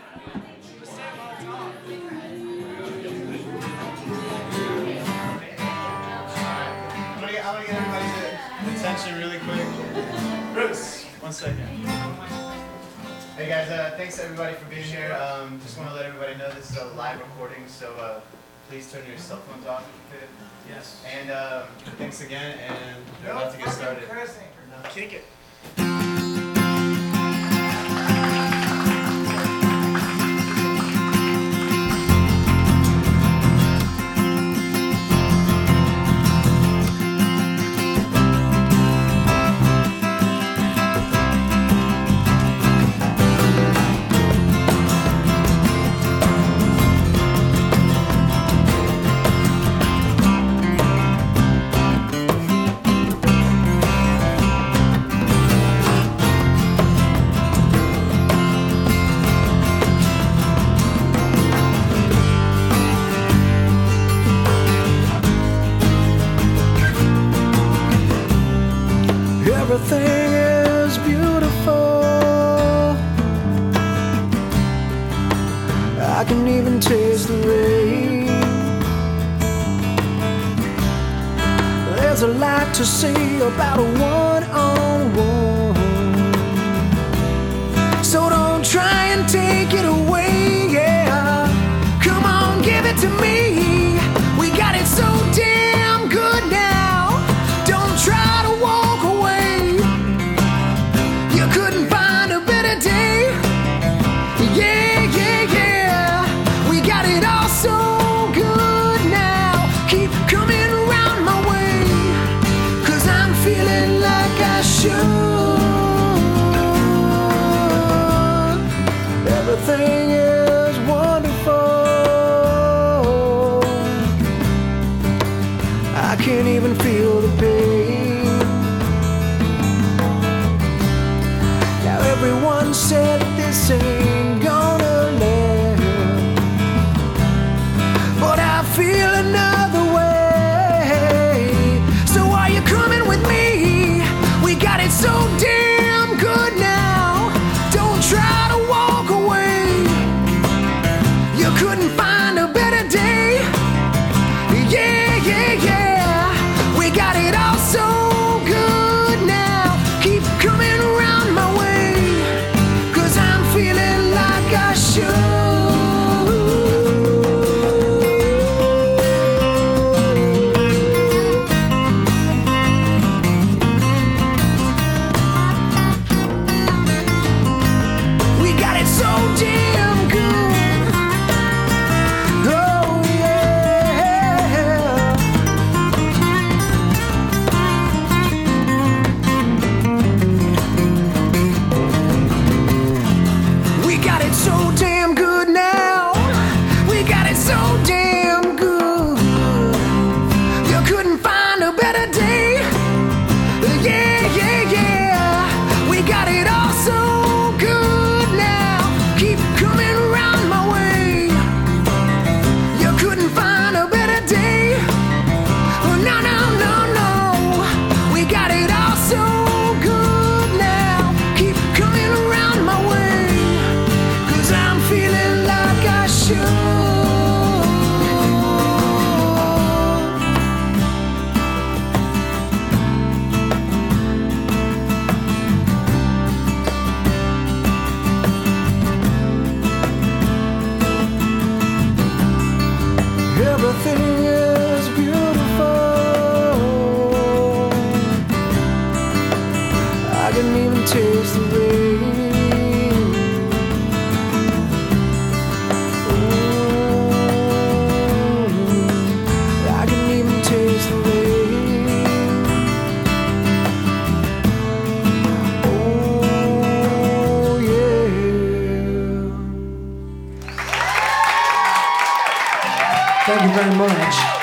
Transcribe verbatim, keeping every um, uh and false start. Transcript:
I'm gonna get, I'm gonna get everybody's attention really quick. Bruce, one second. Hey guys, uh, thanks everybody for being here. Um, just want to let everybody know this is a live recording, so uh, please turn your cell phones off if you could. Yes. And um, thanks again, and we're about to get started. Kick it. Everything is beautiful. I can even taste the rain. There's a lot to say about a one-on-one, so don't try and take it away, yeah. Come on, give it to me. We got it so damn good now. Don't try to walk away. You couldn't find a better day. Yeah, yeah, yeah. We got it all so good now. Keep coming around my way, 'cause I'm feeling like I should. Everything is wonderful. I can't even feel the pain. Now everyone said this ain't gonna last, but I feel another way. So are you coming with me? We got it so damn good now. Don't try to walk away. You couldn't find a better day. Yeah, yeah, yeah. We got it all so good now. Keep coming around my way, 'cause I'm feeling like I should. We got it so damn good. Oh yeah. We got it so damn good now. We got it so damn good. You couldn't find a better day. Yeah, yeah, yeah. We got it all so good now. Keep coming around my way. You couldn't find a better day. Oh, no, no, no, no. We got it all so good now. Keep coming around my way, 'cause I'm feeling like I should. Everything is beautiful. I can even taste the rain. Ooh, I can even taste the rain. Oh yeah. Thank you very much.